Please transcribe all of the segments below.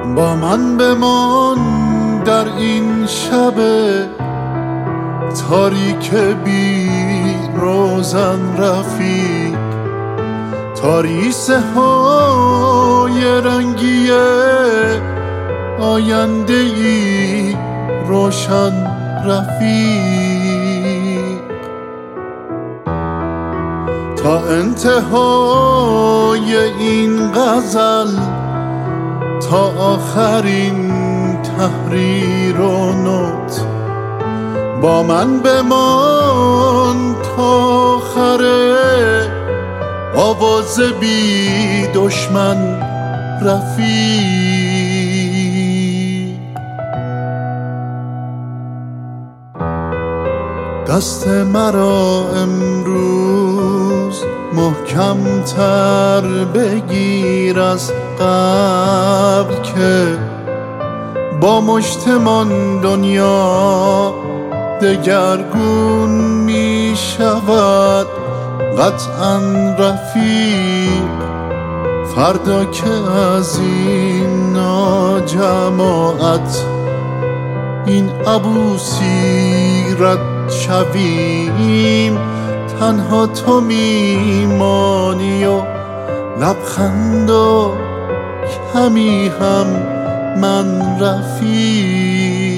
با من بمان در این شب تاریک بی روزن رفیق، تاریسه های رنگی آینده ای روشن رفیق. تا انتهای این غزل، تا آخرین تحریر و نوت، با من بمان تا آخره آواز بی دشمن رفیق. دست مرا امروز محکم تر بگیر از قبل که با مشتمان دنیا دگرگون می شود قطعاً رفیق. فردا که از این ناجماعت این عبوسی رد شویم، تنها تو میمانی و لبخند و کمی هم من رفیق.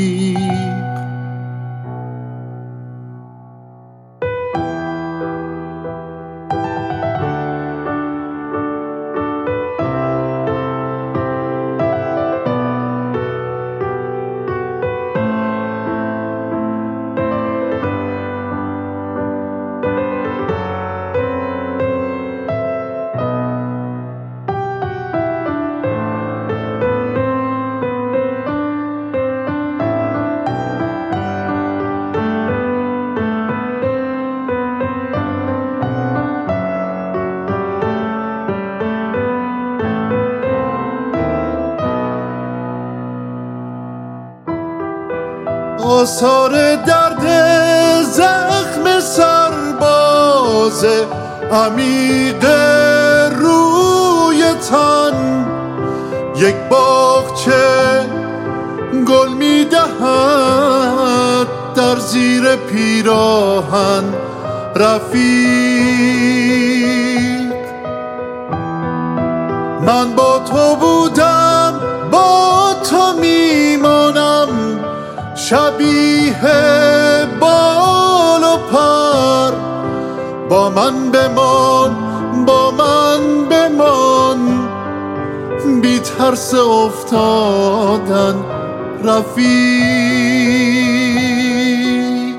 آثار درد زخم سرباز عمیق روی تن، یک باغچه گل می دهد در زیر پیراهن رفیق. من با تو بودم، با تو میمانم، شبیه بال و پر. با من بمان، با من بمان، بی ترس افتادن رفیق.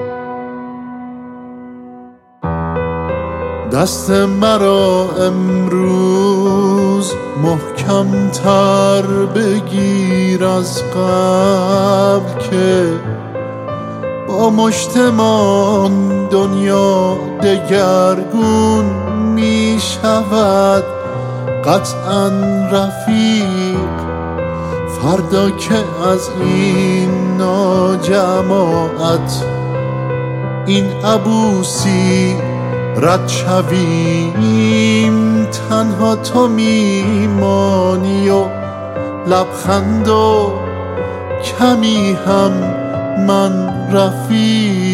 دست مرا امروز محکم تر بگیر از قبل که با مشتمان دنیا دگرگون می شود قطعاً رفیق. فردا که از این ناجماعت این عبوسی رد شویم، تنها تو میمانی و لبخند و کمی هم من رفیق.